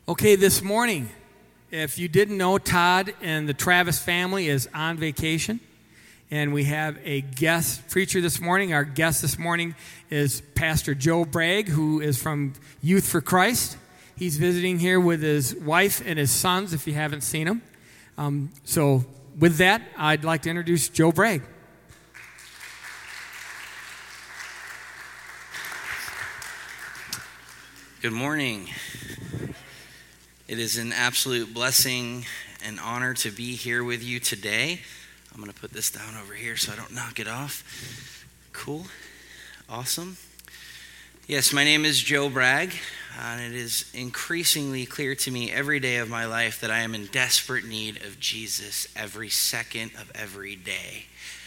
Okay, this morning, if you didn't know, Todd and the Travis family is on vacation, and we have a guest preacher this morning. Our guest this morning is Pastor Joe Bragg, who is from Youth for Christ. He's visiting here with his wife and his sons, if you haven't seen them. So with that, I'd like to introduce Joe Bragg. Good morning. It is an absolute blessing and honor to be here with you today. I'm going to put this down over here so I don't knock it off. Cool. Awesome. Yes, my name is Joe Bragg, and it is increasingly clear to me every day of my life that I am in desperate need of Jesus every second of every day.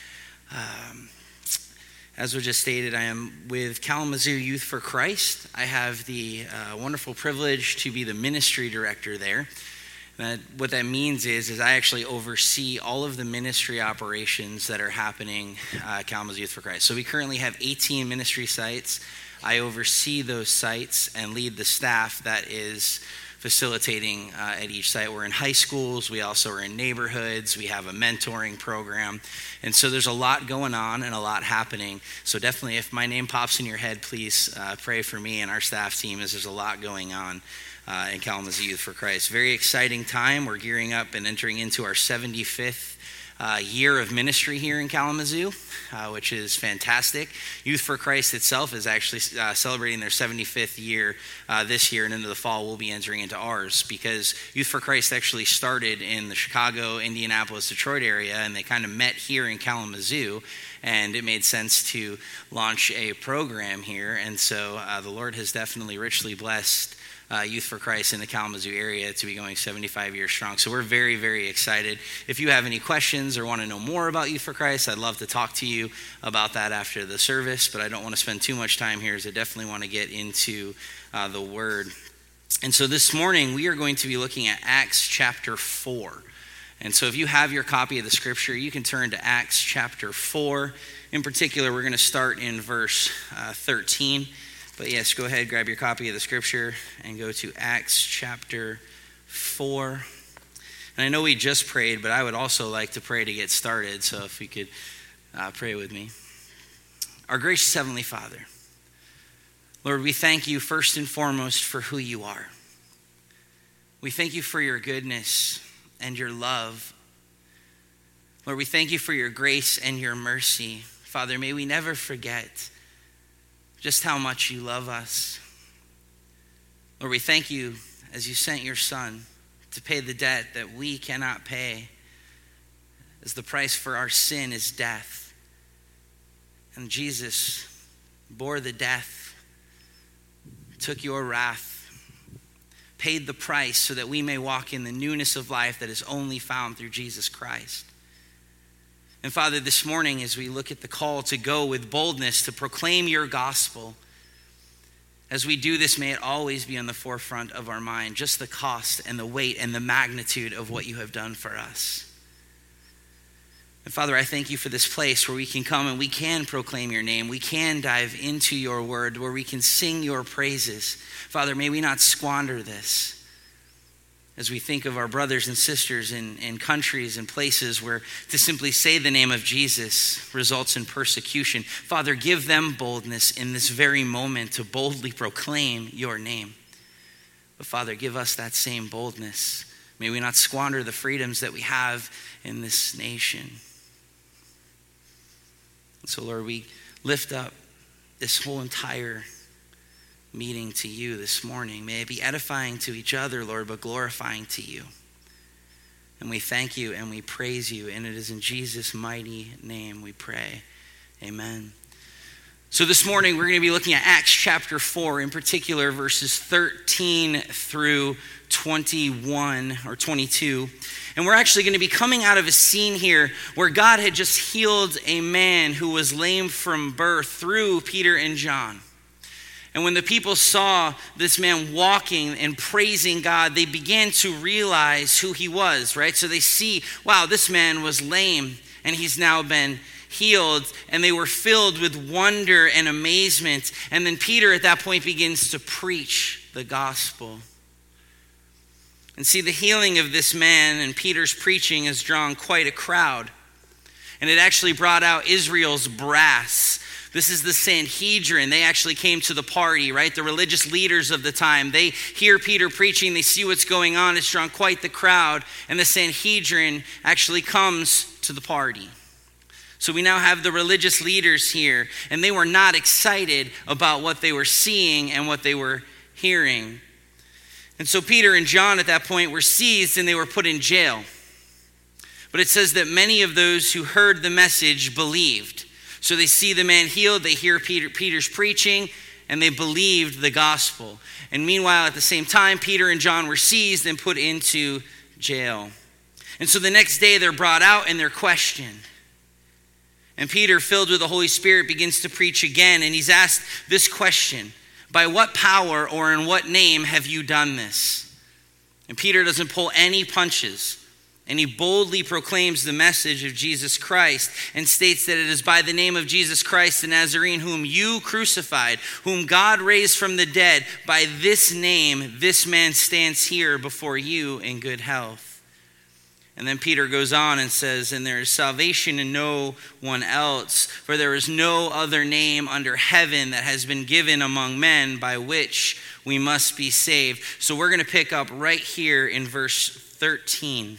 As was just stated, I am with Kalamazoo Youth for Christ. I have the wonderful privilege to be the ministry director there. What that means is I actually oversee all of the ministry operations that are happening at Kalamazoo Youth for Christ. So we currently have 18 ministry sites. I oversee those sites and lead the staff that is facilitating at each site. We're in high schools. We also are in neighborhoods. We have a mentoring program. And so there's a lot going on and a lot happening. So definitely, if my name pops in your head, please pray for me and our staff team, as there's a lot going on in Kalamazoo Youth for Christ. Very exciting time. We're gearing up and entering into our 75th year of ministry here in Kalamazoo, which is fantastic. Youth for Christ itself is actually celebrating their 75th year this year, and into the fall we'll be entering into ours, because Youth for Christ actually started in the Chicago, Indianapolis, Detroit area, and they kind of met here in Kalamazoo, and it made sense to launch a program here. And so the Lord has definitely richly blessed Youth for Christ in the Kalamazoo area to be going 75 years strong. So we're very, very excited. If you have any questions or want to know more about Youth for Christ, I'd love to talk to you about that after the service, but I don't want to spend too much time here, as I definitely want to get into the Word. And so this morning, we are going to be looking at Acts chapter 4. And so if you have your copy of the scripture, you can turn to Acts chapter 4. In particular, we're going to start in verse 13. But yes, go ahead, grab your copy of the scripture and go to Acts chapter 4. And I know we just prayed, but I would also like to pray to get started. So if we could pray with me. Our gracious Heavenly Father, Lord, we thank you first and foremost for who you are. We thank you for your goodness and your love. Lord, we thank you for your grace and your mercy. Father, may we never forget just how much you love us. Lord, we thank you as you sent your Son to pay the debt that we cannot pay, as the price for our sin is death. And Jesus bore the death, took your wrath, paid the price so that we may walk in the newness of life that is only found through Jesus Christ. And Father, this morning, as we look at the call to go with boldness to proclaim your gospel, as we do this, may it always be on the forefront of our mind, just the cost and the weight and the magnitude of what you have done for us. And Father, I thank you for this place where we can come and we can proclaim your name. We can dive into your word, where we can sing your praises. Father, may we not squander this. As we think of our brothers and sisters in countries and places where to simply say the name of Jesus results in persecution, Father, give them boldness in this very moment to boldly proclaim your name. But Father, give us that same boldness. May we not squander the freedoms that we have in this nation. And so, Lord, we lift up this whole entire meeting to you this morning. May it be edifying to each other, Lord, but glorifying to you. And we thank you and we praise you, and it is in Jesus' mighty name we pray. Amen. So this morning we're going to be looking at Acts chapter 4, in particular verses 13 through 21 or 22. And we're actually going to be coming out of a scene here where God had just healed a man who was lame from birth through Peter and John. And when the people saw this man walking and praising God, they began to realize who he was, right? So they see, wow, this man was lame and he's now been healed. And they were filled with wonder and amazement. And then Peter at that point begins to preach the gospel. And see, the healing of this man and Peter's preaching has drawn quite a crowd. And it actually brought out Israel's brass. This is the Sanhedrin. They actually came to the party, right? The religious leaders of the time. They hear Peter preaching. They see what's going on. It's drawn quite the crowd. And the Sanhedrin actually comes to the party. So we now have the religious leaders here. And they were not excited about what they were seeing and what they were hearing. And so Peter and John at that point were seized and they were put in jail. But it says that many of those who heard the message believed. So they see the man healed, they hear Peter's preaching, and they believed the gospel. And meanwhile, at the same time, Peter and John were seized and put into jail. And so the next day they're brought out and they're questioned. And Peter, filled with the Holy Spirit, begins to preach again. And he's asked this question: by what power or in what name have you done this? And Peter doesn't pull any punches. And he boldly proclaims the message of Jesus Christ and states that it is by the name of Jesus Christ the Nazarene, whom you crucified, whom God raised from the dead. By this name, this man stands here before you in good health. And then Peter goes on and says, and there is salvation in no one else, for there is no other name under heaven that has been given among men by which we must be saved. So we're going to pick up right here in verse 13.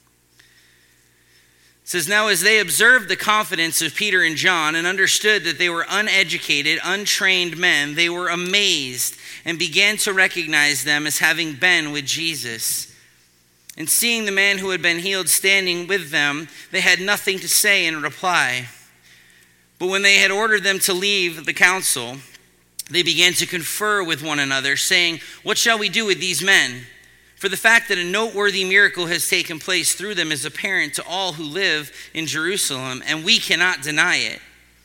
It says, now as they observed the confidence of Peter and John and understood that they were uneducated, untrained men, they were amazed and began to recognize them as having been with Jesus. And seeing the man who had been healed standing with them, they had nothing to say in reply. But when they had ordered them to leave the council, they began to confer with one another, saying, what shall we do with these men? For the fact that a noteworthy miracle has taken place through them is apparent to all who live in Jerusalem, and we cannot deny it.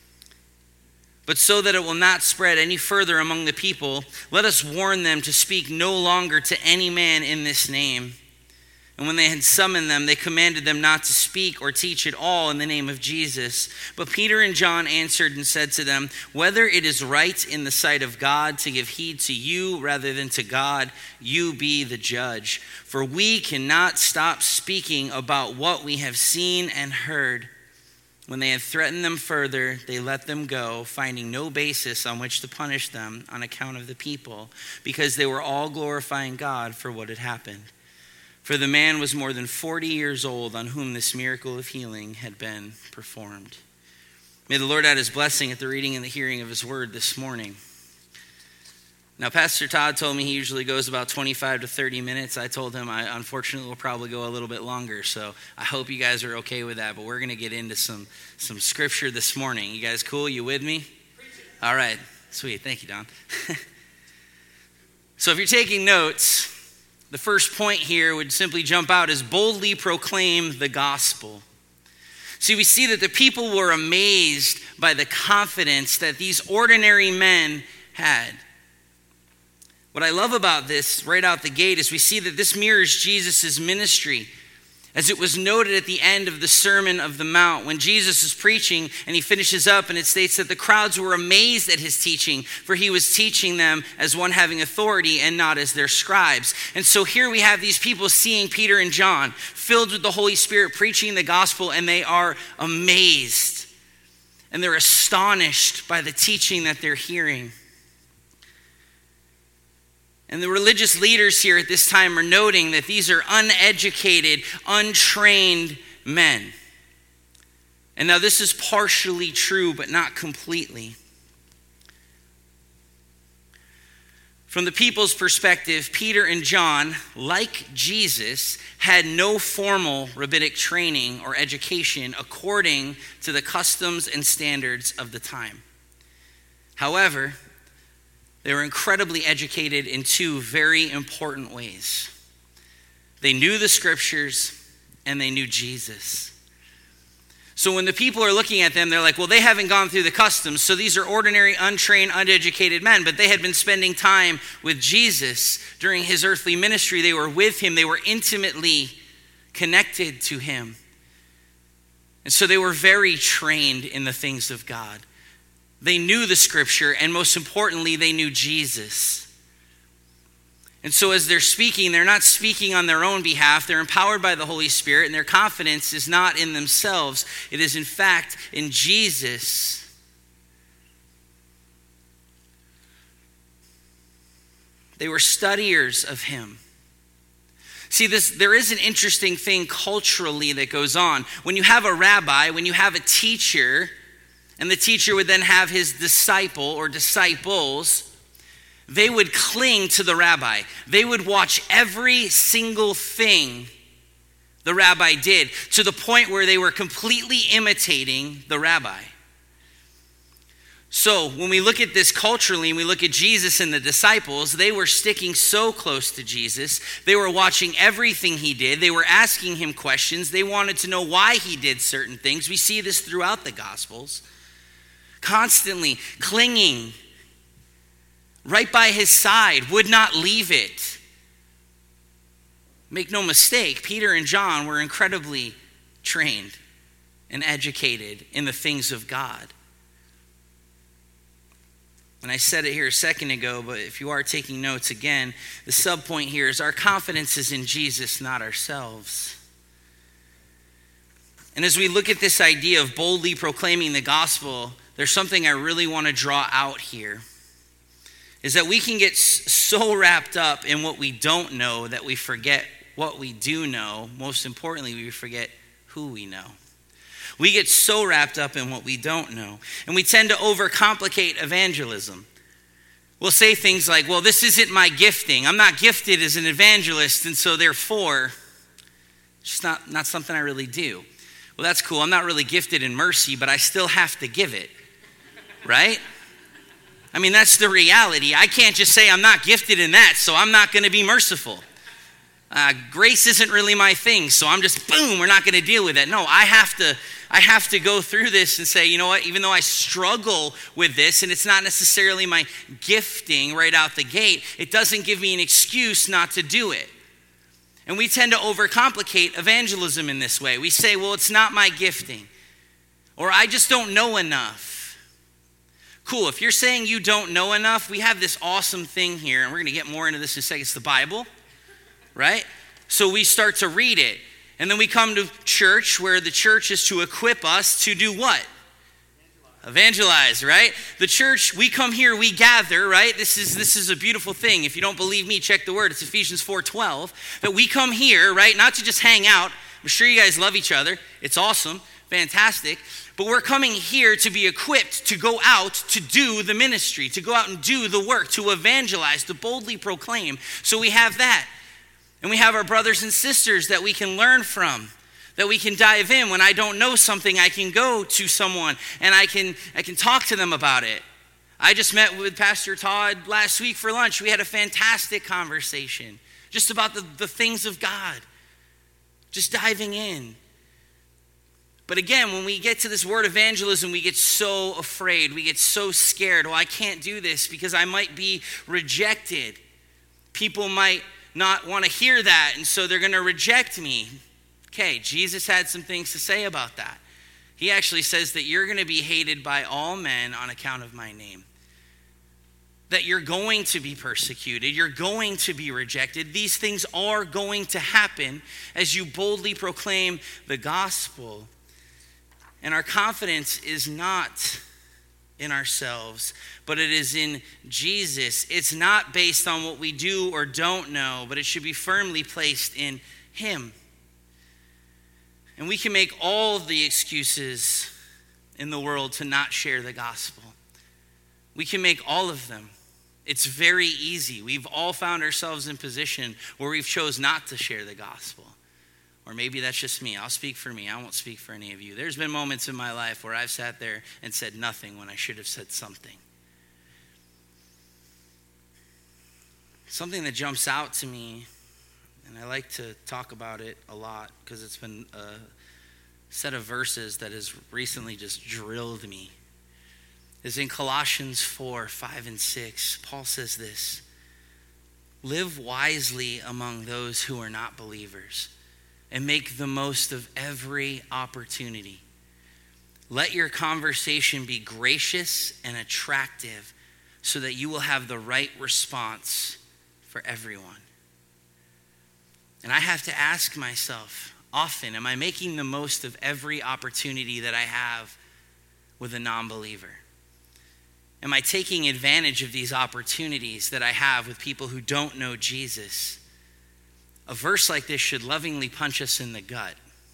But so that it will not spread any further among the people, let us warn them to speak no longer to any man in this name. And when they had summoned them, they commanded them not to speak or teach at all in the name of Jesus. But Peter and John answered and said to them, whether it is right in the sight of God to give heed to you rather than to God, you be the judge. For we cannot stop speaking about what we have seen and heard. When they had threatened them further, they let them go, finding no basis on which to punish them on account of the people, because they were all glorifying God for what had happened. For the man was more than 40 years old on whom this miracle of healing had been performed. May the Lord add his blessing at the reading and the hearing of his word this morning. Now, Pastor Todd told me he usually goes about 25 to 30 minutes. I told him I unfortunately will probably go a little bit longer, so I hope you guys are okay with that. But we're going to get into some scripture this morning. You guys cool? You with me? All right. Sweet. Thank you, Don. So if you're taking notes, the first point here would simply jump out as boldly proclaim the gospel. See, we see that the people were amazed by the confidence that these ordinary men had. What I love about this right out the gate is we see that this mirrors Jesus' ministry. As it was noted at the end of the Sermon of the Mount, when Jesus is preaching and he finishes up, and it states that the crowds were amazed at his teaching, for he was teaching them as one having authority and not as their scribes. And so here we have these people seeing Peter and John filled with the Holy Spirit preaching the gospel, and they are amazed. And they're astonished by the teaching that they're hearing. And the religious leaders here at this time are noting that these are uneducated, untrained men. And now this is partially true, but not completely. From the people's perspective, Peter and John, like Jesus, had no formal rabbinic training or education according to the customs and standards of the time. However, they were incredibly educated in two very important ways. They knew the scriptures and they knew Jesus. So when the people are looking at them, they're like, well, they haven't gone through the customs. So these are ordinary, untrained, uneducated men. But they had been spending time with Jesus during his earthly ministry. They were with him. They were intimately connected to him. And so they were very trained in the things of God. They knew the scripture, and most importantly, they knew Jesus. And so as they're speaking, they're not speaking on their own behalf. They're empowered by the Holy Spirit, and their confidence is not in themselves. It is, in fact, in Jesus. They were studiers of him. See, there is an interesting thing culturally that goes on. When you have a rabbi, when you have a teacher, and the teacher would then have his disciple or disciples, they would cling to the rabbi. They would watch every single thing the rabbi did, to the point where they were completely imitating the rabbi. So when we look at this culturally and we look at Jesus and the disciples, they were sticking so close to Jesus. They were watching everything he did. They were asking him questions. They wanted to know why he did certain things. We see this throughout the Gospels. Constantly clinging right by his side, would not leave it. Make no mistake, Peter and John were incredibly trained and educated in the things of God. And I said it here a second ago, but if you are taking notes again, the subpoint here is our confidence is in Jesus, not ourselves. And as we look at this idea of boldly proclaiming the gospel, there's something I really want to draw out here. Is that we can get so wrapped up in what we don't know that we forget what we do know. Most importantly, we forget who we know. We get so wrapped up in what we don't know. And we tend to overcomplicate evangelism. We'll say things like, well, this isn't my gifting. I'm not gifted as an evangelist, and so therefore, it's just not something I really do. Well, that's cool. I'm not really gifted in mercy, but I still have to give it, right? I mean, that's the reality. I can't just say I'm not gifted in that, so I'm not going to be merciful. Grace isn't really my thing, so I'm just, boom, we're not going to deal with it. No, I have to go through this and say, you know what, even though I struggle with this, and it's not necessarily my gifting right out the gate, it doesn't give me an excuse not to do it. And we tend to overcomplicate evangelism in this way. We say, well, it's not my gifting, or I just don't know enough. Cool, if you're saying you don't know enough, we have this awesome thing here, and we're going to get more into this in a second. It's the Bible, right? So we start to read it, and then we come to church, where the church is to equip us to do what? Evangelize, right? The church, we come here, we gather, right? This is a beautiful thing. If you don't believe me, check the word. It's Ephesians 4:12. That we come here, right? Not to just hang out. I'm sure you guys love each other. It's awesome, fantastic. But we're coming here to be equipped to go out to do the ministry, to go out and do the work, to evangelize, to boldly proclaim. So we have that. And we have our brothers and sisters that we can learn from, that we can dive in. When I don't know something, I can go to someone and I can talk to them about it. I just met with Pastor Todd last week for lunch. We had a fantastic conversation just about the things of God, just diving in. But again, when we get to this word evangelism, we get so afraid. We get so scared. Oh, I can't do this because I might be rejected. People might not want to hear that, and so they're going to reject me. Okay, Jesus had some things to say about that. He actually says that you're going to be hated by all men on account of my name. That you're going to be persecuted. You're going to be rejected. These things are going to happen as you boldly proclaim the gospel. And our confidence is not in ourselves, but it is in Jesus. It's not based on what we do or don't know, but it should be firmly placed in him. And we can make all the excuses in the world to not share the gospel. We can make all of them. It's very easy. We've all found ourselves in position where we've chose not to share the gospel. Or maybe that's just me. I'll speak for me. I won't speak for any of you. There's been moments in my life where I've sat there and said nothing when I should have said something. Something that jumps out to me, and I like to talk about it a lot because it's been a set of verses that has recently just drilled me, is in Colossians 4:5-6. Paul says this: live wisely among those who are not believers, and make the most of every opportunity. Let your conversation be gracious and attractive so that you will have the right response for everyone. And I have to ask myself often, am I making the most of every opportunity that I have with a non-believer? Am I taking advantage of these opportunities that I have with people who don't know Jesus? A verse like this should lovingly punch us in the gut.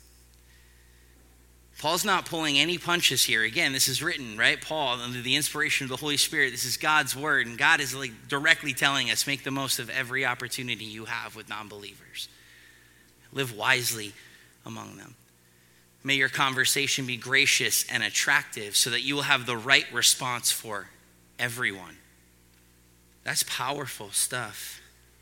Paul's not pulling any punches here. Again, this is written, right? Paul, under the inspiration of the Holy Spirit, this is God's word, and God is like directly telling us, make the most of every opportunity you have with non-believers. Live wisely among them. May your conversation be gracious and attractive so that you will have the right response for everyone. That's powerful stuff.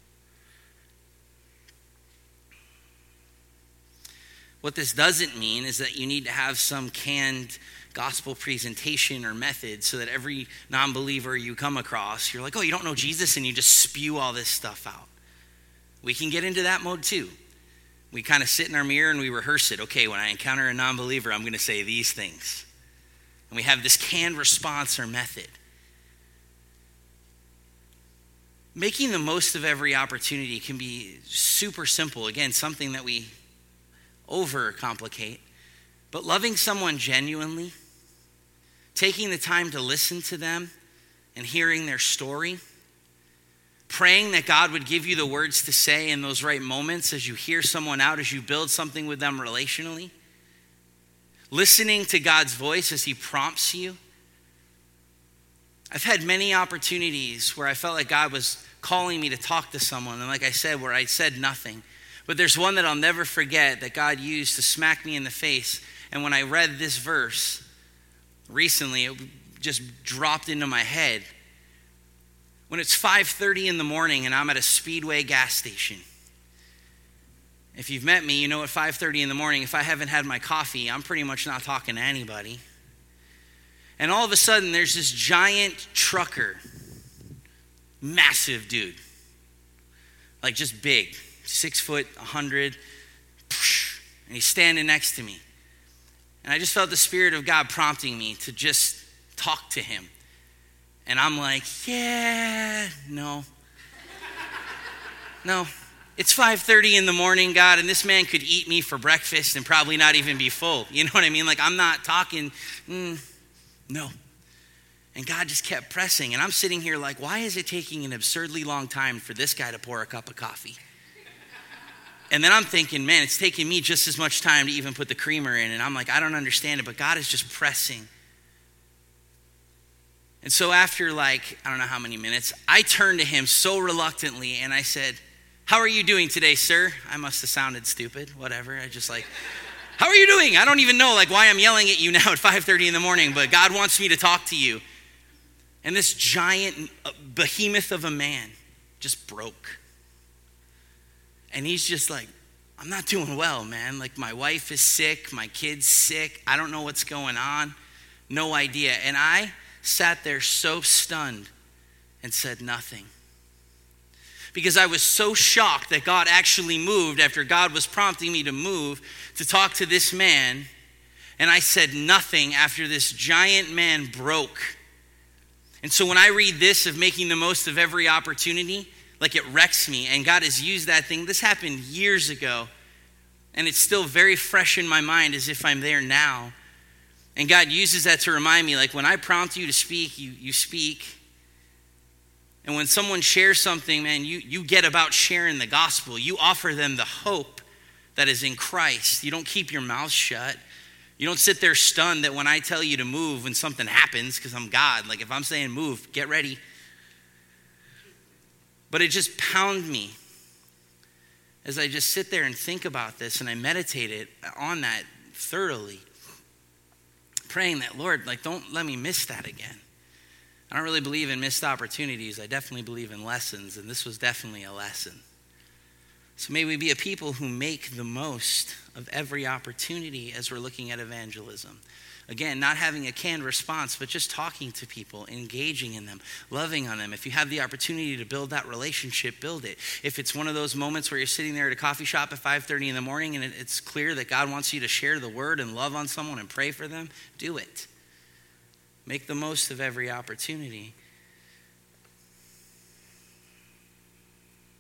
What this doesn't mean is that you need to have some canned gospel presentation or method so that every non-believer you come across, you're like, oh, you don't know Jesus, and you just spew all this stuff out. We can get into that mode too. We kind of sit in our mirror and we rehearse it. Okay, when I encounter a non-believer, I'm going to say these things. And we have this canned response or method. Making the most of every opportunity can be super simple. Again, something that we overcomplicate. But loving someone genuinely, taking the time to listen to them and hearing their story, praying that God would give you the words to say in those right moments as you hear someone out, as you build something with them relationally, listening to God's voice as he prompts you. I've had many opportunities where I felt like God was calling me to talk to someone, and like I said, where I said nothing. But there's one that I'll never forget that God used to smack me in the face. And when I read this verse recently, it just dropped into my head. When it's 5:30 in the morning and I'm at a Speedway gas station. If you've met me, you know at 5:30 in the morning, if I haven't had my coffee, I'm pretty much not talking to anybody. And all of a sudden, there's this giant trucker, massive dude, like just big, 6 foot, 100, and he's standing next to me. And I just felt the Spirit of God prompting me to just talk to him. And I'm like, yeah, no. It's 5:30 in the morning, God, and this man could eat me for breakfast and probably not even be full. You know what I mean? Like, I'm not talking, no. And God just kept pressing. And I'm sitting here like, why is it taking an absurdly long time for this guy to pour a cup of coffee? And then I'm thinking, man, it's taking me just as much time to even put the creamer in. And I'm like, I don't understand it, but God is just pressing. And so after like, I don't know how many minutes, I turned to him so reluctantly and I said, how are you doing today, sir? I must have sounded stupid, whatever. I just like, how are you doing? I don't even know like why I'm yelling at you now at 5:30 in the morning, but God wants me to talk to you. And this giant behemoth of a man just broke. And he's just like, I'm not doing well, man. Like, my wife is sick, my kid's sick. I don't know what's going on. No idea. And I sat there so stunned and said nothing. Because I was so shocked that God actually moved after God was prompting me to move to talk to this man. And I said nothing after this giant man broke. And so when I read this of making the most of every opportunity, like it wrecks me. And God has used that thing. This happened years ago. And it's still very fresh in my mind as if I'm there now. And God uses that to remind me, like when I prompt you to speak, you speak. And when someone shares something, man, you get about sharing the gospel. You offer them the hope that is in Christ. You don't keep your mouth shut. You don't sit there stunned that when I tell you to move when something happens, because I'm God. Like if I'm saying move, get ready. But it just pounded me as I just sit there and think about this and I meditated on that thoroughly. Praying that, Lord, like don't let me miss that again. I don't really believe in missed opportunities. I definitely believe in lessons, and this was definitely a lesson. So may we be a people who make the most of every opportunity as we're looking at evangelism. Again, not having a canned response, but just talking to people, engaging in them, loving on them. If you have the opportunity to build that relationship, build it. If it's one of those moments where you're sitting there at a coffee shop at 5:30 in the morning and it's clear that God wants you to share the word and love on someone and pray for them, do it. Make the most of every opportunity.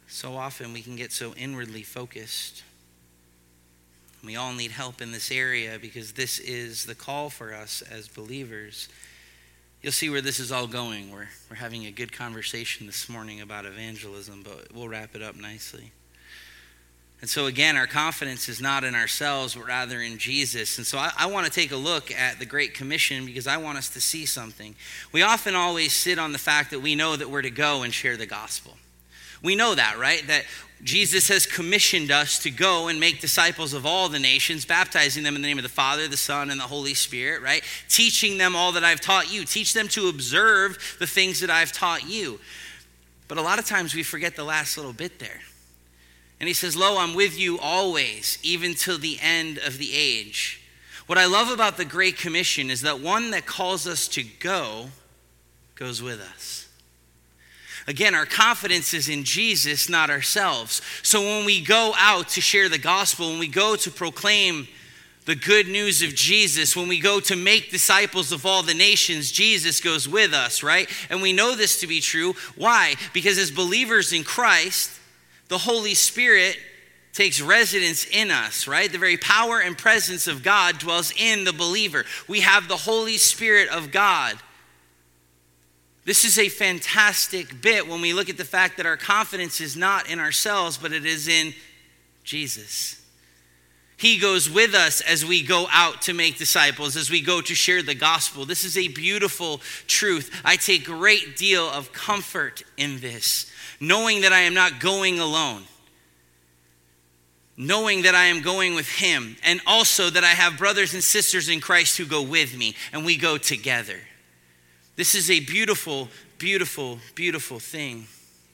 So often we can get so inwardly focused. We all need help in this area because this is the call for us as believers. You'll see where this is all going. We're having a good conversation this morning about evangelism, but we'll wrap it up nicely. And so again, our confidence is not in ourselves, but rather in Jesus. And so I want to take a look at the Great Commission because I want us to see something. We often always sit on the fact that we know that we're to go and share the gospel. We know that, right? That Jesus has commissioned us to go and make disciples of all the nations, baptizing them in the name of the Father, the Son, and the Holy Spirit, right? Teaching them all that I've taught you. Teach them to observe the things that I've taught you. But a lot of times we forget the last little bit there. And he says, lo, I'm with you always, even till the end of the age. What I love about the Great Commission is that one that calls us to go goes with us. Again, our confidence is in Jesus, not ourselves. So when we go out to share the gospel, when we go to proclaim the good news of Jesus, when we go to make disciples of all the nations, Jesus goes with us, right? And we know this to be true. Why? Because as believers in Christ, the Holy Spirit takes residence in us, right? The very power and presence of God dwells in the believer. We have the Holy Spirit of God. This is a fantastic bit when we look at the fact that our confidence is not in ourselves, but it is in Jesus. He goes with us as we go out to make disciples, as we go to share the gospel. This is a beautiful truth. I take great deal of comfort in this, knowing that I am not going alone, knowing that I am going with him, and also that I have brothers and sisters in Christ who go with me, and we go together. This is a beautiful, beautiful, beautiful thing.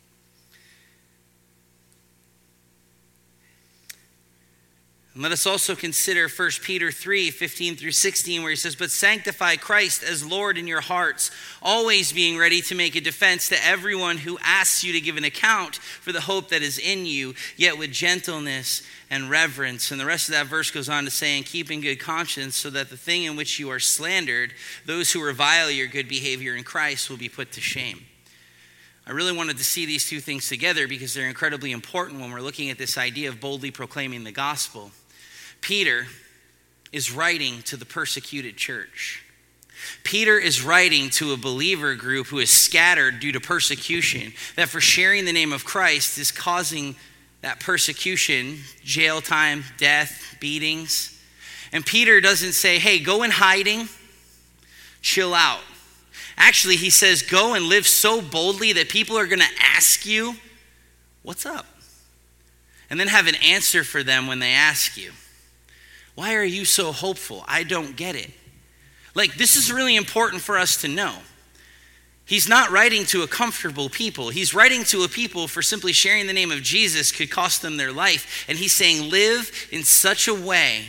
And let us also consider 1 Peter 3, 15 through 16, where he says, but sanctify Christ as Lord in your hearts, always being ready to make a defense to everyone who asks you to give an account for the hope that is in you, yet with gentleness and reverence. And the rest of that verse goes on to say, and keep in good conscience, so that the thing in which you are slandered, those who revile your good behavior in Christ will be put to shame. I really wanted to see these two things together because they're incredibly important when we're looking at this idea of boldly proclaiming the gospel. Peter is writing to the persecuted church. Peter is writing to a believer group who is scattered due to persecution, that for sharing the name of Christ is causing that persecution, jail time, death, beatings. And Peter doesn't say, hey, go in hiding, chill out. Actually, he says, go and live so boldly that people are going to ask you, what's up? And then have an answer for them when they ask you. Why are you so hopeful? I don't get it. Like, this is really important for us to know. He's not writing to a comfortable people. He's writing to a people for simply sharing the name of Jesus could cost them their life. And he's saying, live in such a way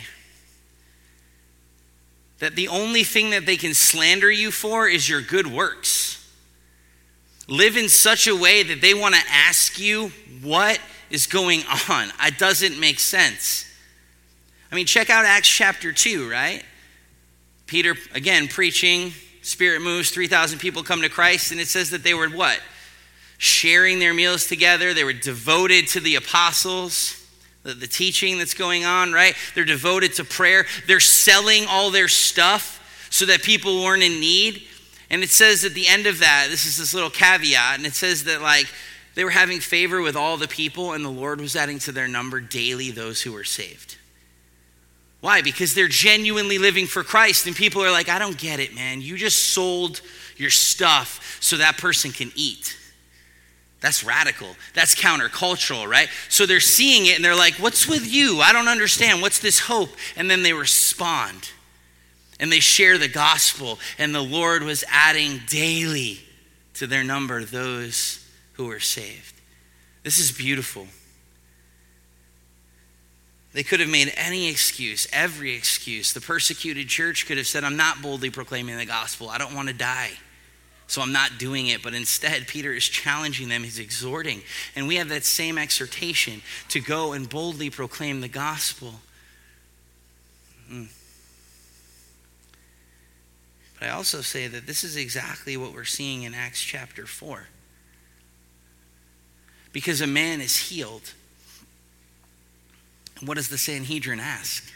that the only thing that they can slander you for is your good works. Live in such a way that they want to ask you what is going on. It doesn't make sense. I mean, check out Acts chapter 2, right? Peter, again, preaching, Spirit moves, 3,000 people come to Christ, and it says that they were what? Sharing their meals together. They were devoted to the apostles, the teaching that's going on, right? They're devoted to prayer. They're selling all their stuff so that people weren't in need. And it says at the end of that, this is this little caveat, and it says that like they were having favor with all the people, and the Lord was adding to their number daily those who were saved. Why? Because they're genuinely living for Christ, and people are like, I don't get it, man. You just sold your stuff so that person can eat. That's radical. That's countercultural, right? So they're seeing it, and they're like, what's with you? I don't understand. What's this hope? And then they respond, and they share the gospel, and the Lord was adding daily to their number those who were saved. This is beautiful. They could have made any excuse, every excuse. The persecuted church could have said, I'm not boldly proclaiming the gospel. I don't want to die, so I'm not doing it. But instead, Peter is challenging them. He's exhorting. And we have that same exhortation to go and boldly proclaim the gospel. But I also say that this is exactly what we're seeing in Acts chapter 4. because a man is healed. And what does the Sanhedrin ask?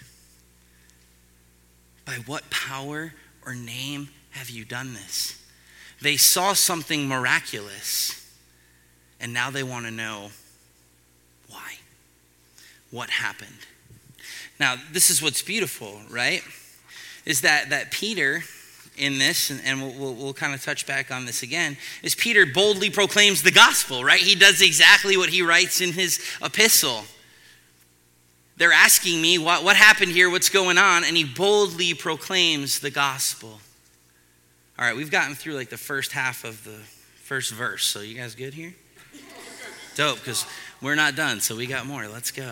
By what power or name have you done this? They saw something miraculous, and now they want to know why. What happened? Now, this is what's beautiful, right? Is that Peter in this, and we'll kind of touch back on this again, is Peter boldly proclaims the gospel, right? He does exactly what he writes in his epistle. They're asking me, what happened here? What's going on? And he boldly proclaims the gospel. All right, we've gotten through like the first half of the first verse. So you guys good here? Dope, because we're not done, so we got more. Let's go.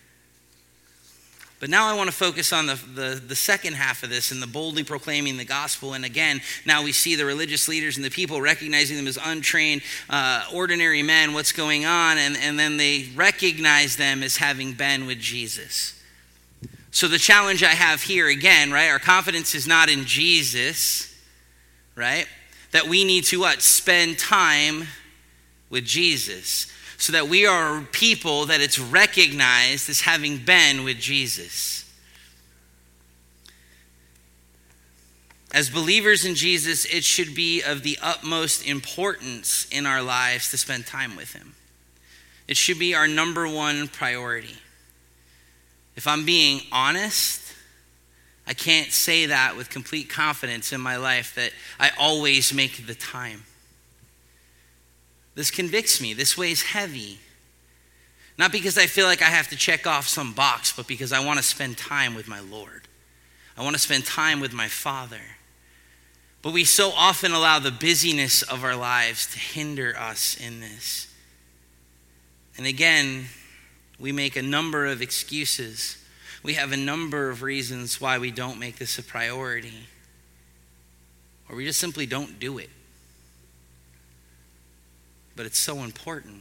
But now I want to focus on the second half of this and the boldly proclaiming the gospel. And again, now we see the religious leaders and the people recognizing them as untrained, ordinary men, what's going on, and then they recognize them as having been with Jesus. So the challenge I have here again, right, our confidence is not in Jesus, right? That we need to what? Spend time with Jesus. So that we are people that it's recognized as having been with Jesus. As believers in Jesus, it should be of the utmost importance in our lives to spend time with him. It should be our number one priority. If I'm being honest, I can't say that with complete confidence in my life that I always make the time. This convicts me. This weighs heavy. Not because I feel like I have to check off some box, but because I want to spend time with my Lord. I want to spend time with my Father. But we so often allow the busyness of our lives to hinder us in this. And again, we make a number of excuses. We have a number of reasons why we don't make this a priority. Or we just simply don't do it. But it's so important.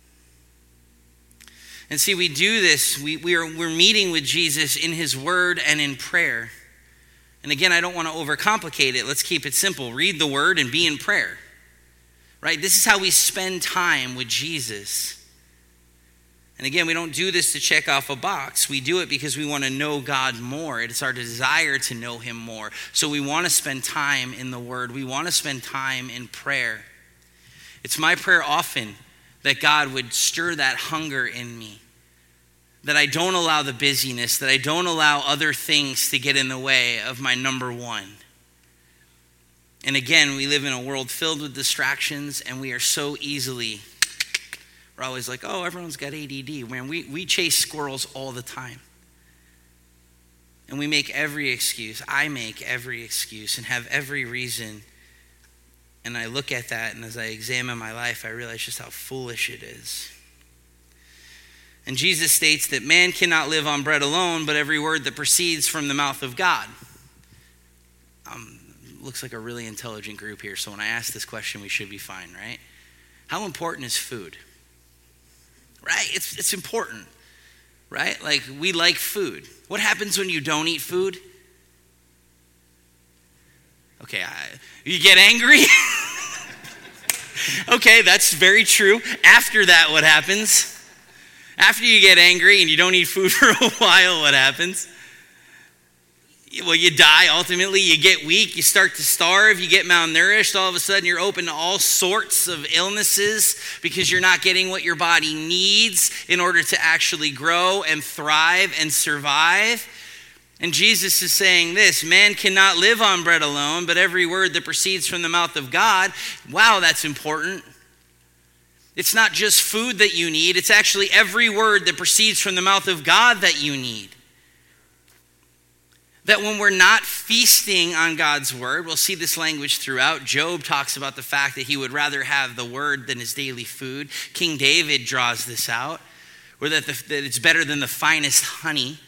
And see, we do this, we're meeting with Jesus in his word and in prayer. And again, I don't want to overcomplicate it. Let's keep it simple. Read the word and be in prayer. Right? This is how we spend time with Jesus. And again, we don't do this to check off a box. We do it because we want to know God more. It's our desire to know him more. So we want to spend time in the word. We want to spend time in prayer. It's my prayer often that God would stir that hunger in me, that I don't allow the busyness, that I don't allow other things to get in the way of my number one. And again, we live in a world filled with distractions, and we are so easily, we're always like, oh, everyone's got ADD. Man, we chase squirrels all the time. And we make every excuse. I make every excuse and have every reason. And I look at that, and as I examine my life, I realize just how foolish it is. And Jesus states that man cannot live on bread alone, but every word that proceeds from the mouth of God. Looks like a really intelligent group here, so when I ask this question, we should be fine, right? How important is food? Right? It's important, right? Like, we like food. What happens when you don't eat food? Okay, you get angry? Okay, that's very true. After that, what happens? After you get angry and you don't eat food for a while, what happens? Well, you die. Ultimately, you get weak. You start to starve. You get malnourished. All of a sudden, you're open to all sorts of illnesses because you're not getting what your body needs in order to actually grow and thrive and survive. And Jesus is saying this, man cannot live on bread alone, but every word that proceeds from the mouth of God. Wow, that's important. It's not just food that you need. It's actually every word that proceeds from the mouth of God that you need. That when we're not feasting on God's word, we'll see this language throughout. Job talks about the fact that he would rather have the word than his daily food. King David draws this out, or that it's better than the finest honey.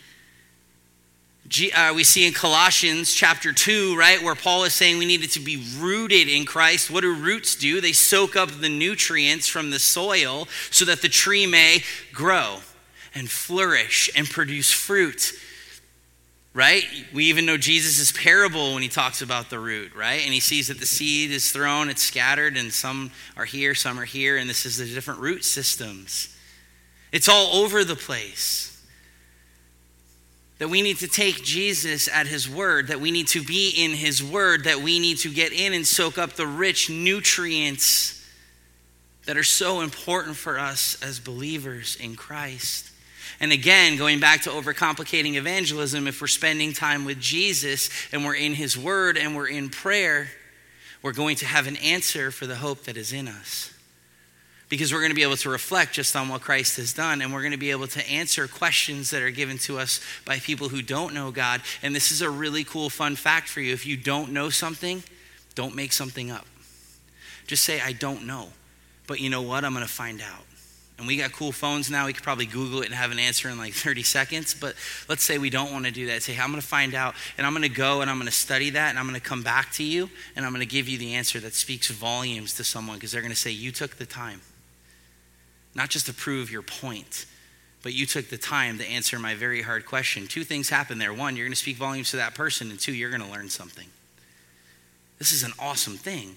We see in Colossians chapter 2, right, where Paul is saying we needed to be rooted in Christ. What do roots do? They soak up the nutrients from the soil so that the tree may grow and flourish and produce fruit. right? We even know Jesus' parable when he talks about the root, right? And he sees that the seed is thrown, it's scattered, and some are here, and this is the different root systems. It's all over the place. That we need to take Jesus at his word, that we need to be in his word, that we need to get in and soak up the rich nutrients that are so important for us as believers in Christ. And again, going back to overcomplicating evangelism, if we're spending time with Jesus and we're in his word and we're in prayer, we're going to have an answer for the hope that is in us. Because we're going to be able to reflect just on what Christ has done, and we're going to be able to answer questions that are given to us by people who don't know God. And this is a really cool, fun fact for you. If you don't know something, don't make something up. Just say, I don't know. But you know what? I'm going to find out. And we got cool phones now. We could probably Google it and have an answer in like 30 seconds. But let's say we don't want to do that. Say, I'm going to find out, and I'm going to go and I'm going to study that, and I'm going to come back to you, and I'm going to give you the answer that speaks volumes to someone, because they're going to say, you took the time. Not just to prove your point, but you took the time to answer my very hard question. Two things happen there. One, you're going to speak volumes to that person, and two, you're going to learn something. This is an awesome thing.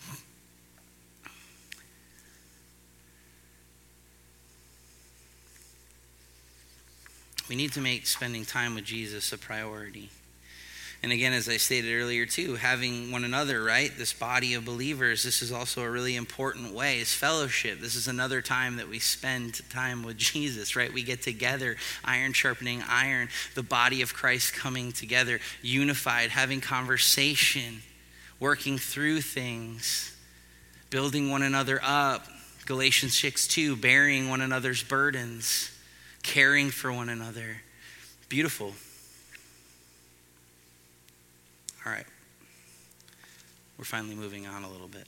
We need to make spending time with Jesus a priority. And again, as I stated earlier too, having one another, right? This body of believers, this is also a really important way. Is fellowship. This is another time that we spend time with Jesus, right? We get together, iron sharpening iron, the body of Christ coming together, unified, having conversation, working through things, building one another up. Galatians 6:2, bearing one another's burdens, caring for one another. Beautiful. All right, we're finally moving on a little bit.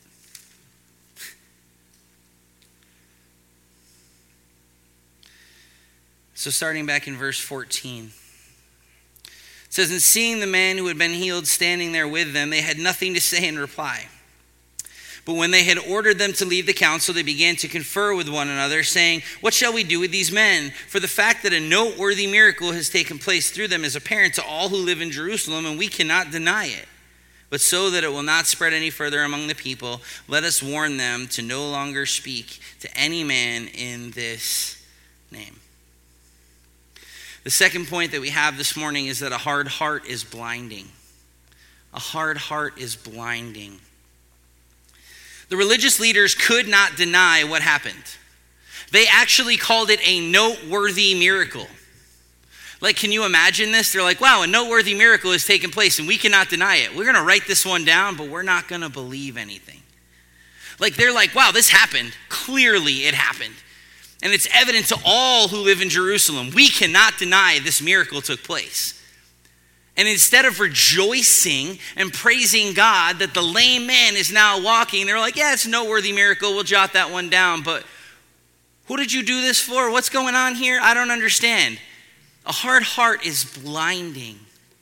So starting back in verse 14, it says, and seeing the man who had been healed standing there with them, they had nothing to say in reply. But when they had ordered them to leave the council, they began to confer with one another, saying, what shall we do with these men? For the fact that a noteworthy miracle has taken place through them is apparent to all who live in Jerusalem, and we cannot deny it. But so that it will not spread any further among the people, let us warn them to no longer speak to any man in this name. The second point that we have this morning is that a hard heart is blinding. A hard heart is blinding. The religious leaders could not deny what happened. They actually called it a noteworthy miracle. Like, can you imagine this? They're like, wow, a noteworthy miracle has taken place and we cannot deny it. We're going to write this one down, but we're not going to believe anything. Like, they're like, wow, this happened. Clearly it happened. And it's evident to all who live in Jerusalem. We cannot deny this miracle took place. And instead of rejoicing and praising God that the lame man is now walking, they're like, yeah, it's a noteworthy miracle. We'll jot that one down. But who did you do this for? What's going on here? I don't understand. A hard heart is blinding.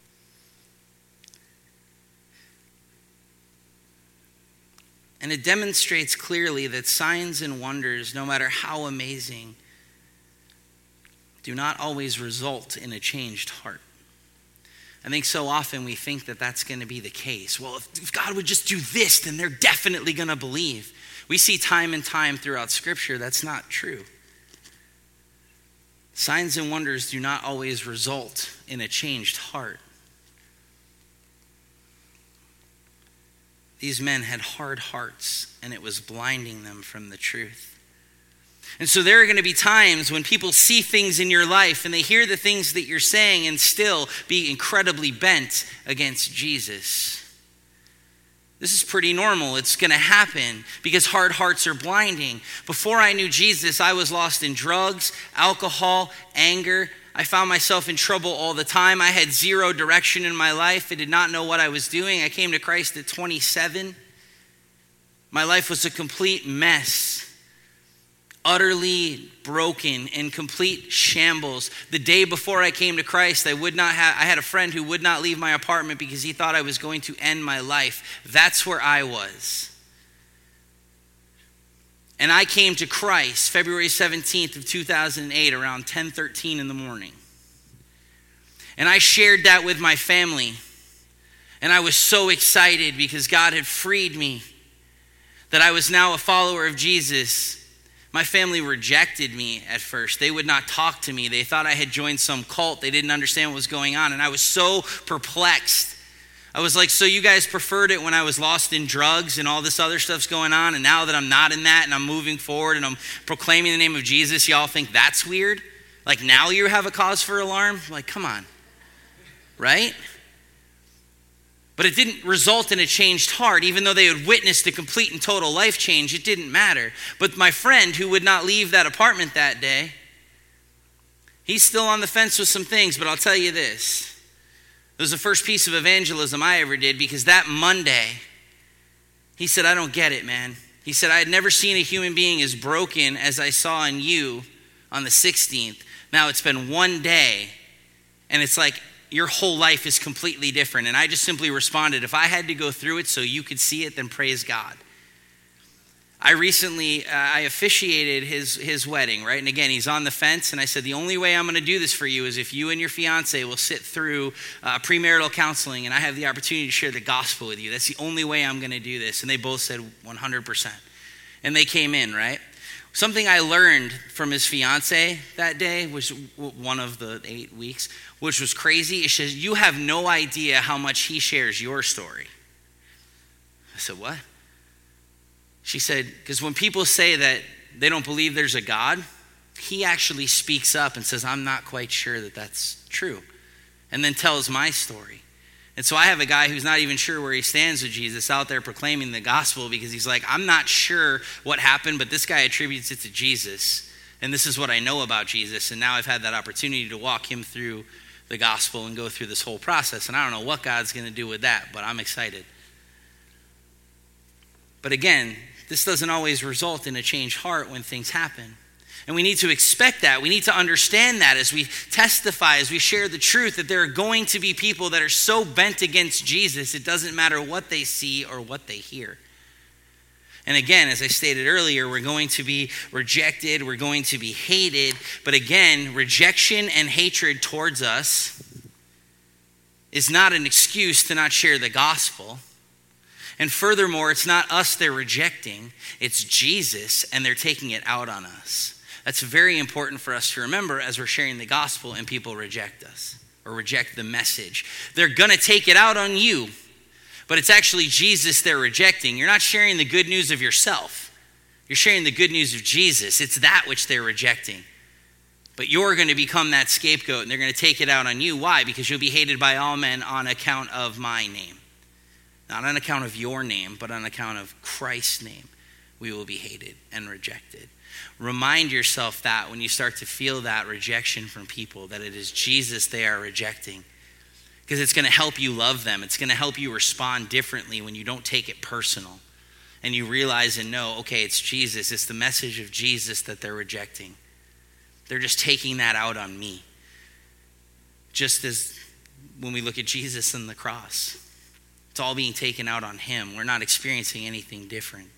And it demonstrates clearly that signs and wonders, no matter how amazing, do not always result in a changed heart. I think so often we think that that's going to be the case. Well, if God would just do this, then they're definitely going to believe. We see time and time throughout Scripture that's not true. Signs and wonders do not always result in a changed heart. These men had hard hearts, and it was blinding them from the truth. And so there are going to be times when people see things in your life and they hear the things that you're saying and still be incredibly bent against Jesus. This is pretty normal. It's going to happen because hard hearts are blinding. Before I knew Jesus, I was lost in drugs, alcohol, anger. I found myself in trouble all the time. I had zero direction in my life. I did not know what I was doing. I came to Christ at 27. My life was a complete mess. Utterly broken, in complete shambles. The day before I came to Christ, I had a friend who would not leave my apartment because he thought I was going to end my life. That's where I was. And I came to Christ February 17th of 2008 around 10:13 in the morning. And I shared that with my family. And I was so excited because God had freed me, that I was now a follower of Jesus. My family rejected me at first. They would not talk to me. They thought I had joined some cult. They didn't understand what was going on. And I was so perplexed. I was like, so you guys preferred it when I was lost in drugs and all this other stuff's going on, and now that I'm not in that and I'm moving forward and I'm proclaiming the name of Jesus, y'all think that's weird? Like now you have a cause for alarm? Like, come on, right? But it didn't result in a changed heart. Even though they had witnessed a complete and total life change, it didn't matter. But my friend who would not leave that apartment that day, he's still on the fence with some things, but I'll tell you this. It was the first piece of evangelism I ever did, because that Monday, he said, I don't get it, man. He said, I had never seen a human being as broken as I saw in you on the 16th. Now it's been one day, and it's like your whole life is completely different. And I just simply responded, if I had to go through it so you could see it, then praise God. I recently, I officiated his wedding, right? And again, he's on the fence. And I said, the only way I'm going to do this for you is if you and your fiance will sit through premarital counseling and I have the opportunity to share the gospel with you. That's the only way I'm going to do this. And they both said 100%. And they came in, right? Something I learned from his fiance that day, was one of the 8 weeks, which was crazy. It says, you have no idea how much he shares your story. I said, what? She said, because when people say that they don't believe there's a God, he actually speaks up and says, I'm not quite sure that that's true. And then tells my story. And so I have a guy who's not even sure where he stands with Jesus out there proclaiming the gospel, because he's like, I'm not sure what happened, but this guy attributes it to Jesus. And this is what I know about Jesus. And now I've had that opportunity to walk him through the gospel and go through this whole process. And I don't know what God's going to do with that, but I'm excited. But again, this doesn't always result in a changed heart when things happen. And we need to expect that. We need to understand that as we testify, as we share the truth, that there are going to be people that are so bent against Jesus, it doesn't matter what they see or what they hear. And again, as I stated earlier, we're going to be rejected, we're going to be hated. But again, rejection and hatred towards us is not an excuse to not share the gospel. And furthermore, it's not us they're rejecting, it's Jesus, and they're taking it out on us. That's very important for us to remember as we're sharing the gospel and people reject us or reject the message. They're going to take it out on you, but it's actually Jesus they're rejecting. You're not sharing the good news of yourself. You're sharing the good news of Jesus. It's that which they're rejecting. But you're going to become that scapegoat, and they're going to take it out on you. Why? Because you'll be hated by all men on account of my name. Not on account of your name, but on account of Christ's name, we will be hated and rejected. Remind yourself that when you start to feel that rejection from people, that it is Jesus they are rejecting. Because it's going to help you love them. It's going to help you respond differently when you don't take it personal. And you realize and know, okay, it's Jesus. It's the message of Jesus that they're rejecting. They're just taking that out on me. Just as when we look at Jesus and the cross. It's all being taken out on him. We're not experiencing anything different.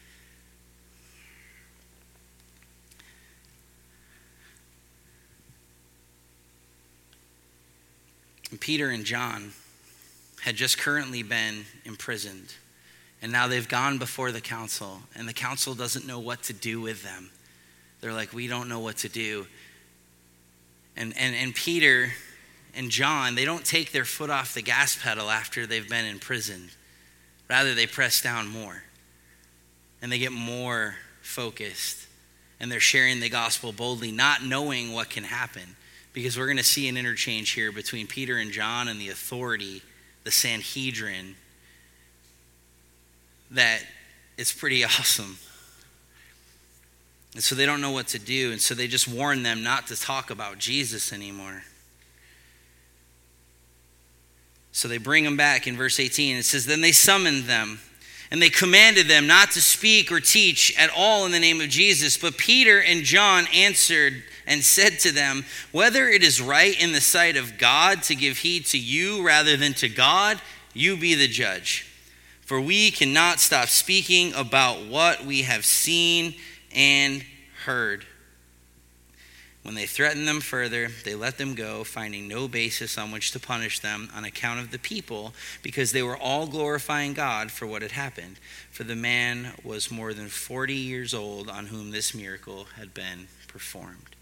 And Peter and John had just currently been imprisoned. And now they've gone before the council. And the council doesn't know what to do with them. They're like, we don't know what to do. And Peter and John, they don't take their foot off the gas pedal after they've been imprisoned. Rather, they press down more. And they get more focused. And they're sharing the gospel boldly, not knowing what can happen. Because we're going to see an interchange here between Peter and John and the authority, the Sanhedrin, that it's pretty awesome. And so they don't know what to do. And so they just warn them not to talk about Jesus anymore. So they bring them back in verse 18. It says, then they summoned them, and they commanded them not to speak or teach at all in the name of Jesus. But Peter and John answered and said to them, whether it is right in the sight of God to give heed to you rather than to God, you be the judge. For we cannot stop speaking about what we have seen and heard. When they threatened them further, they let them go, finding no basis on which to punish them on account of the people, because they were all glorifying God for what had happened. For the man was more than 40 years old on whom this miracle had been performed.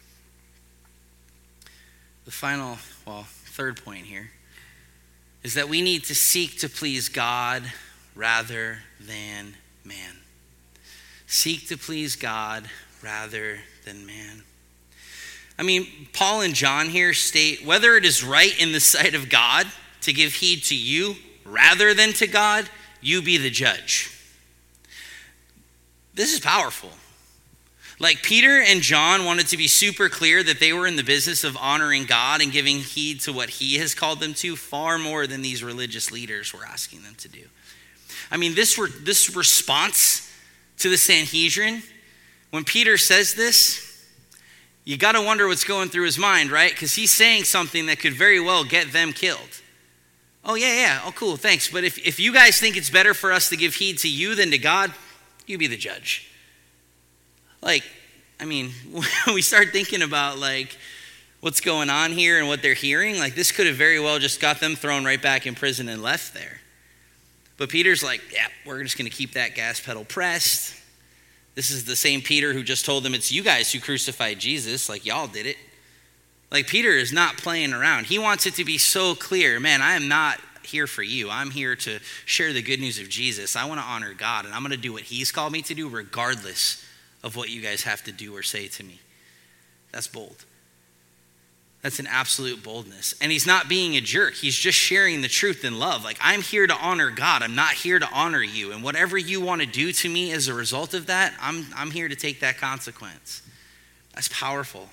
The final, third point here is that we need to seek to please God rather than man. Seek to please God rather than man. I mean, Paul and John here state, whether it is right in the sight of God to give heed to you rather than to God, you be the judge. This is powerful. Like Peter and John wanted to be super clear that they were in the business of honoring God and giving heed to what he has called them to far more than these religious leaders were asking them to do. I mean, this response to the Sanhedrin, when Peter says this, you got to wonder what's going through his mind, right? Because he's saying something that could very well get them killed. Oh, yeah. Oh, cool, thanks. But if you guys think it's better for us to give heed to you than to God, you be the judge. Like, I mean, when we start thinking about, like, what's going on here and what they're hearing, like, this could have very well just got them thrown right back in prison and left there. But Peter's like, yeah, we're just going to keep that gas pedal pressed. This is the same Peter who just told them it's you guys who crucified Jesus, like y'all did it. Like Peter is not playing around. He wants it to be so clear. Man, I am not here for you. I'm here to share the good news of Jesus. I want to honor God, and I'm going to do what he's called me to do regardless of what you guys have to do or say to me. That's bold. That's an absolute boldness. And he's not being a jerk. He's just sharing the truth in love. Like, I'm here to honor God. I'm not here to honor you. And whatever you want to do to me as a result of that, I'm here to take that consequence. That's powerful.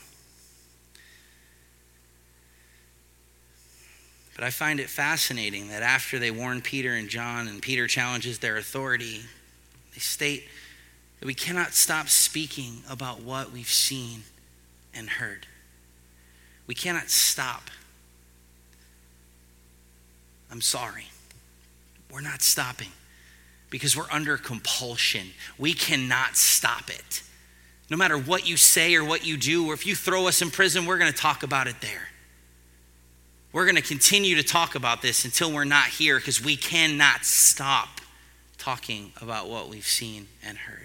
But I find it fascinating that after they warn Peter and John and Peter challenges their authority, they state that we cannot stop speaking about what we've seen and heard. We cannot stop. I'm sorry. We're not stopping because we're under compulsion. We cannot stop it. No matter what you say or what you do, or if you throw us in prison, we're going to talk about it there. We're going to continue to talk about this until we're not here because we cannot stop talking about what we've seen and heard.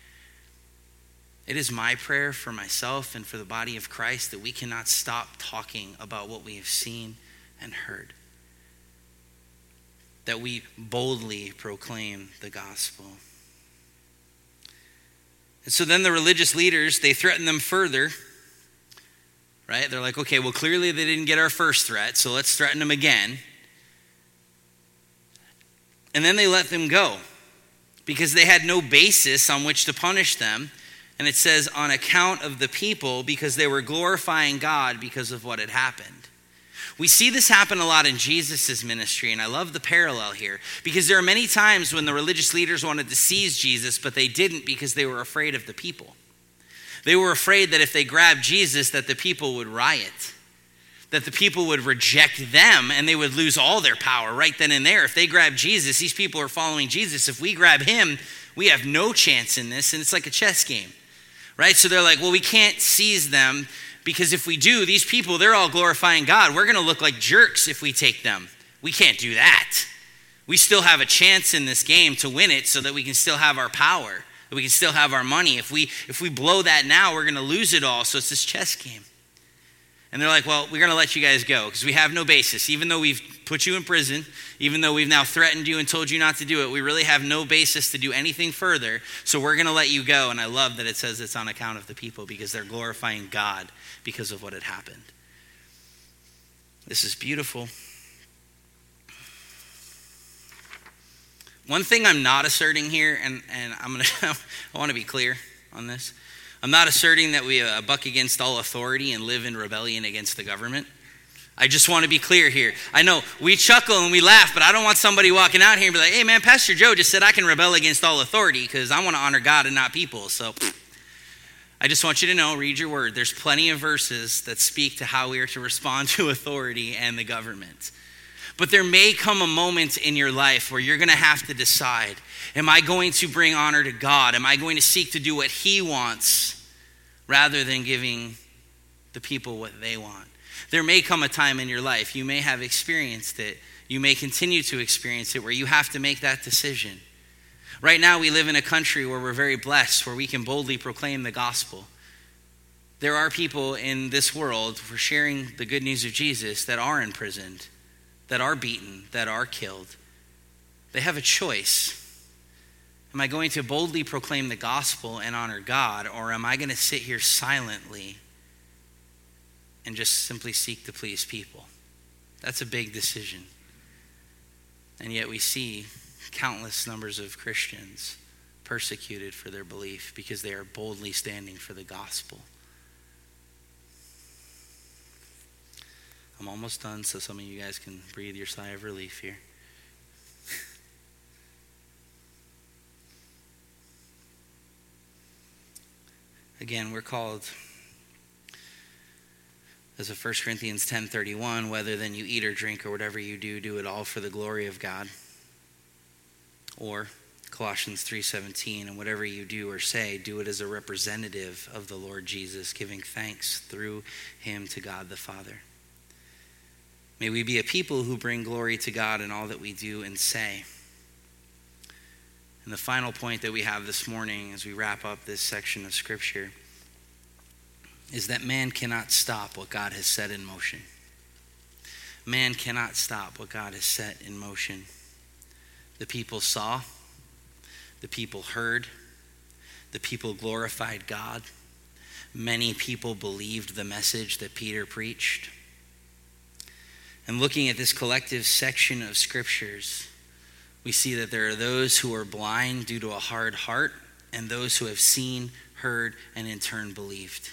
It is my prayer for myself and for the body of Christ that we cannot stop talking about what we have seen and heard. That we boldly proclaim the gospel. And so then the religious leaders, they threaten them further, right? They're like, okay, well, clearly they didn't get our first threat, so let's threaten them again. And then they let them go because they had no basis on which to punish them. And it says, on account of the people, because they were glorifying God because of what had happened. We see this happen a lot in Jesus' ministry, and I love the parallel here, because there are many times when the religious leaders wanted to seize Jesus, but they didn't because they were afraid of the people. They were afraid that if they grabbed Jesus, that the people would riot, that the people would reject them, and they would lose all their power right then and there. If they grab Jesus, these people are following Jesus. If we grab him, we have no chance in this, and it's like a chess game. Right? So they're like, well, we can't seize them because if we do, these people, they're all glorifying God. We're going to look like jerks if we take them. We can't do that. We still have a chance in this game to win it so that we can still have our power, that we can still have our money. If we blow that now, we're going to lose it all. So it's this chess game. And they're like, well, we're going to let you guys go because we have no basis. Even though we've put you in prison, even though we've now threatened you and told you not to do it, we really have no basis to do anything further. So we're going to let you go. And I love that it says it's on account of the people because they're glorifying God because of what had happened. This is beautiful. One thing I'm not asserting here, and I want to be clear on this. I'm not asserting that we buck against all authority and live in rebellion against the government. I just want to be clear here. I know we chuckle and we laugh, but I don't want somebody walking out here and be like, hey man, Pastor Joe just said I can rebel against all authority because I want to honor God and not people. So I just want you to know, read your word. There's plenty of verses that speak to how we are to respond to authority and the government. But there may come a moment in your life where you're going to have to decide, am I going to bring honor to God? Am I going to seek to do what he wants rather than giving the people what they want. There may come a time in your life, you may have experienced it, you may continue to experience it, where you have to make that decision. Right now, we live in a country where we're very blessed, where we can boldly proclaim the gospel. There are people in this world for sharing the good news of Jesus that are imprisoned, that are beaten, that are killed. They have a choice. Am I going to boldly proclaim the gospel and honor God, or am I going to sit here silently and just simply seek to please people? That's a big decision. And yet we see countless numbers of Christians persecuted for their belief because they are boldly standing for the gospel. I'm almost done, so some of you guys can breathe your sigh of relief here. Again, we're called, as of 1 Corinthians 10:31, whether then you eat or drink or whatever you do, do it all for the glory of God. Or Colossians 3:17, and whatever you do or say, do it as a representative of the Lord Jesus, giving thanks through him to God the Father. May we be a people who bring glory to God in all that we do and say. And the final point that we have this morning as we wrap up this section of Scripture is that man cannot stop what God has set in motion. Man cannot stop what God has set in motion. The people saw, the people heard, the people glorified God. Many people believed the message that Peter preached. And looking at this collective section of scriptures, we see that there are those who are blind due to a hard heart and those who have seen, heard, and in turn believed.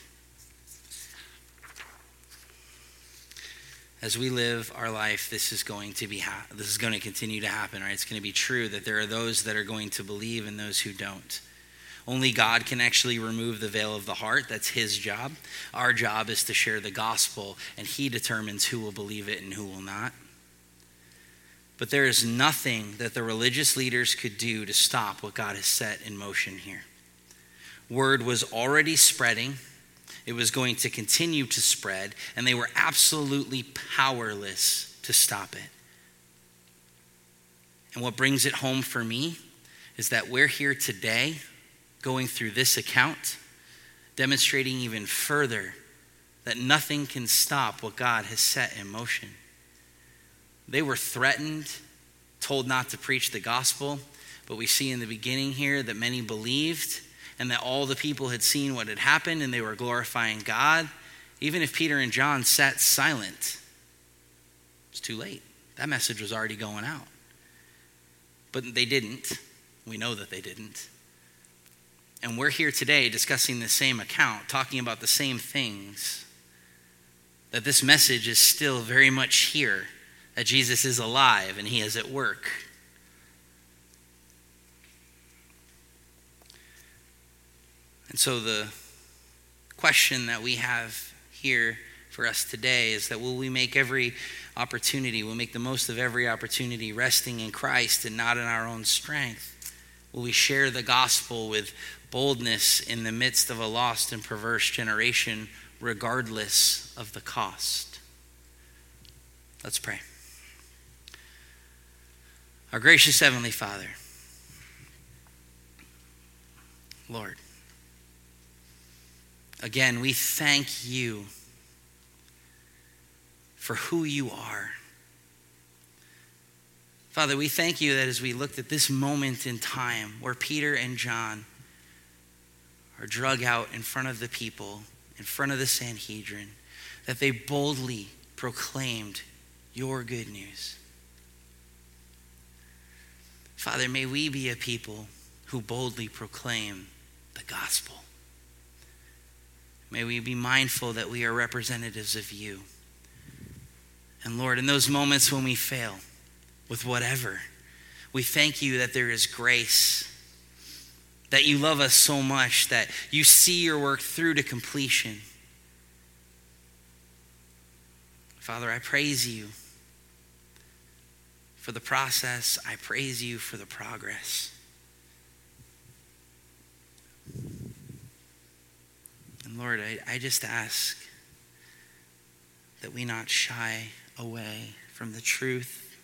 As we live our life, this is going to continue to happen, right? It's going to be true that there are those that are going to believe and those who don't. Only God can actually remove the veil of the heart. That's his job. Our job is to share the gospel, and he determines who will believe it and who will not. But there is nothing that the religious leaders could do to stop what God has set in motion here. Word was already spreading. It was going to continue to spread, and they were absolutely powerless to stop it. And what brings it home for me is that we're here today going through this account, demonstrating even further that nothing can stop what God has set in motion. They were threatened, told not to preach the gospel, but we see in the beginning here that many believed and that all the people had seen what had happened and they were glorifying God. Even if Peter and John sat silent, it's too late. That message was already going out. But they didn't. We know that they didn't. And we're here today discussing the same account, talking about the same things, that this message is still very much here, that Jesus is alive and he is at work. And so the question that we have here for us today is that will we make every opportunity, we'll make the most of every opportunity resting in Christ and not in our own strength? Will we share the gospel with boldness in the midst of a lost and perverse generation, regardless of the cost? Let's pray. Our gracious Heavenly Father, Lord, again, we thank you for who you are. Father, we thank you that as we looked at this moment in time where Peter and John are drug out in front of the people, in front of the Sanhedrin, that they boldly proclaimed your good news. Father, may we be a people who boldly proclaim the gospel. May we be mindful that we are representatives of you. And Lord, in those moments when we fail with whatever, we thank you that there is grace, that you love us so much, that you see your work through to completion. Father, I praise you for the process. I praise you for the progress. And Lord, I just ask that we not shy away from the truth,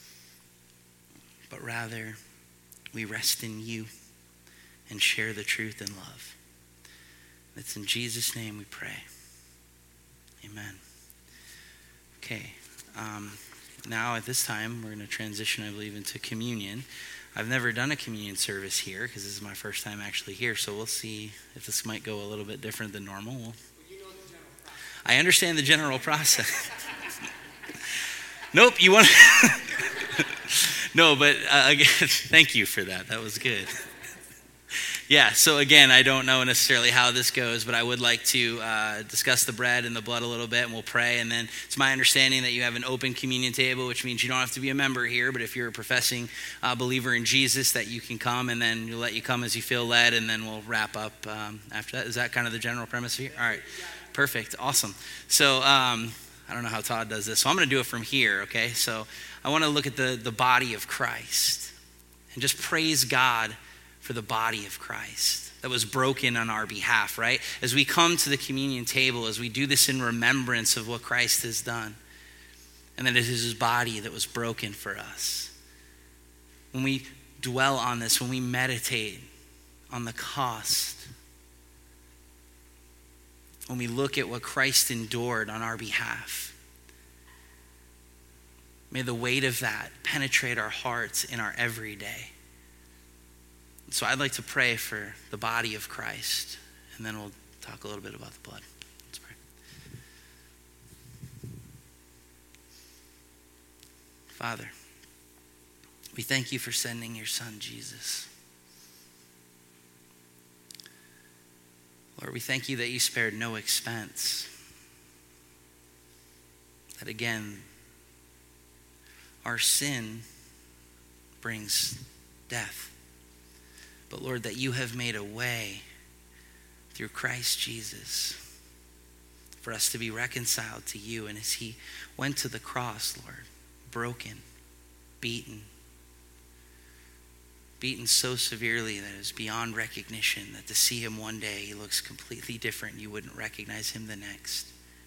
but rather we rest in you and share the truth in love. It's in Jesus' name we pray. Amen. Okay. Now at this time, we're going to transition, I believe, into communion. I've never done a communion service here because this is my first time actually here, so we'll see if this might go a little bit different than normal. I understand the general process. Nope, you want to... No, but again, thank you for that. That was good. Yeah, so again, I don't know necessarily how this goes, but I would like to discuss the bread and the blood a little bit, and we'll pray. And then it's my understanding that you have an open communion table, which means you don't have to be a member here, but if you're a professing believer in Jesus, that you can come, and then we'll let you come as you feel led, and then we'll wrap up after that. Is that kind of the general premise here? All right, perfect, awesome. So I don't know how Todd does this, so I'm going to do it from here, okay? So I want to look at the body of Christ and just praise God for the body of Christ that was broken on our behalf, right? As we come to the communion table, as we do this in remembrance of what Christ has done, and that it is his body that was broken for us. When we dwell on this, when we meditate on the cost, when we look at what Christ endured on our behalf, may the weight of that penetrate our hearts in our everyday. So I'd like to pray for the body of Christ, and then we'll talk a little bit about the blood. Let's pray. Father, we thank you for sending your son, Jesus. Lord, we thank you that you spared no expense. That again, our sin brings death. But Lord, that you have made a way through Christ Jesus for us to be reconciled to you. And as he went to the cross, Lord, broken, beaten so severely that it was beyond recognition, that to see him one day, he looks completely different. You wouldn't recognize him the next.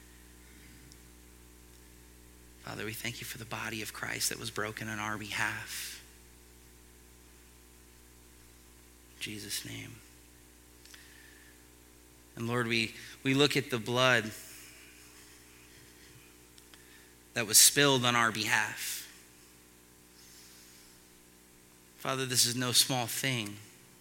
Father, we thank you for the body of Christ that was broken on our behalf. Jesus' name. And Lord, we look at the blood that was spilled on our behalf. Father, this is no small thing.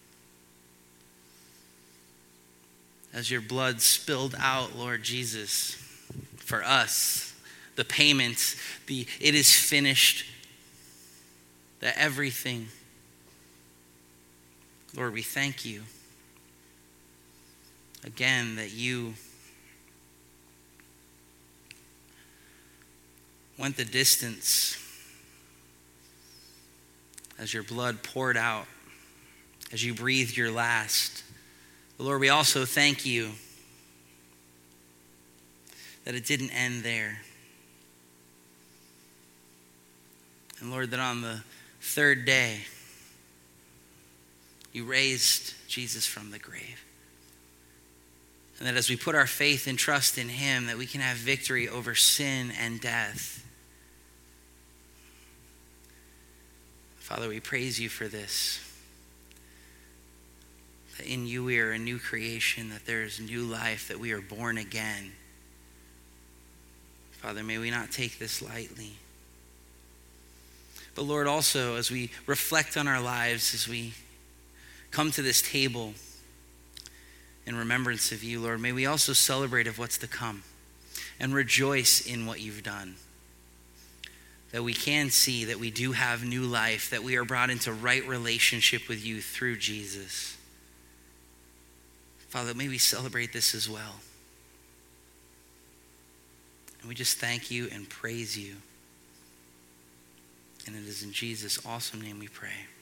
As your blood spilled out, Lord Jesus, for us, the payment, it is finished, that everything. Lord, we thank you again that you went the distance as your blood poured out, as you breathed your last. But Lord, we also thank you that it didn't end there. And Lord, that on the third day, you raised Jesus from the grave. And that as we put our faith and trust in him, that we can have victory over sin and death. Father, we praise you for this. That in you we are a new creation, that there is new life, that we are born again. Father, may we not take this lightly. But Lord, also as we reflect on our lives, as we come to this table in remembrance of you, Lord, may we also celebrate of what's to come and rejoice in what you've done. That we can see that we do have new life, that we are brought into right relationship with you through Jesus. Father, may we celebrate this as well. And we just thank you and praise you. And it is in Jesus' awesome name we pray.